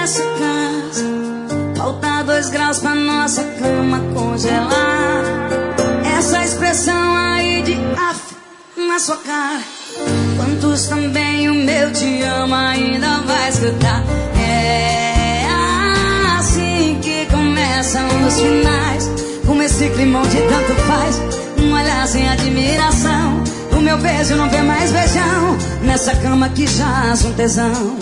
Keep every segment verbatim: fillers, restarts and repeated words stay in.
nessa casa. Falta dois graus pra nossa cama congelar. Essa expressão aí de af na sua cara. Quantos também o meu te amo ainda vai escutar. É assim que começam os finais, com esse climão de tanto faz. Um olhar sem admiração, o meu beijo não vê mais beijão. Nessa cama que jaz um tesão.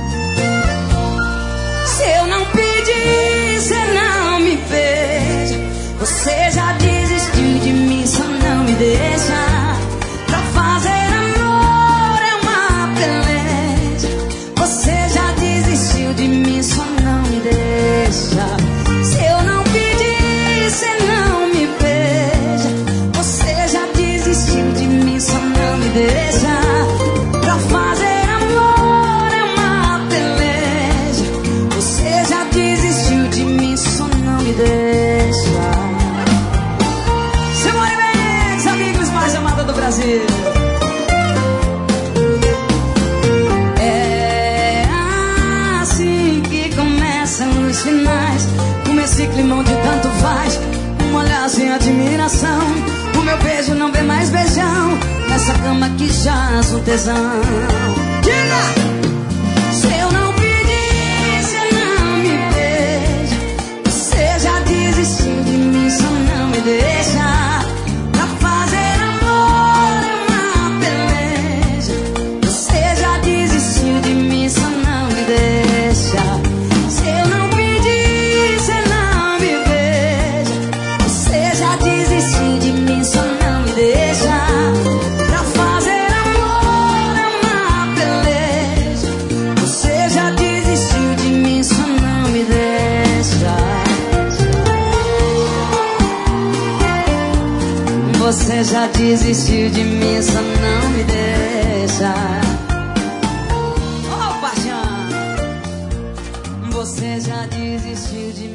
Se eu não pedir, cê não me beija. Você já desistiu de mim, só não me deixa. Pra fazer amor é uma peleja. Você já desistiu de mim, só não me deixa. Se eu não pedir, cê não me beija. Você já desistiu de mim, só não me deixa. Pra fazer amor é uma peleja. Você já desistiu de mim, só não me deixa. Simone Mendes, amigos mais amados do Brasil. É assim que começam os finais, com esse climão de tanto faz. Um olhar sem admiração, o meu beijo não vê mais beijão. Nessa cama que jaz um tesão. Diga! Se eu não pedir, cê não me beija. Você já desistiu de mim, só não me deixa. Pra fazer amor é uma peleja. Você já desistiu de mim, só não me deixa. Se eu não pedir, cê não me beija. Você já desistiu de mim, só não me deixa. Pra fazer amor é uma peleja. Você já desistiu de mim, só não me deixa. Você já desistiu de mim, só não me deixa. Oh, paixão. Você já desistiu de mim.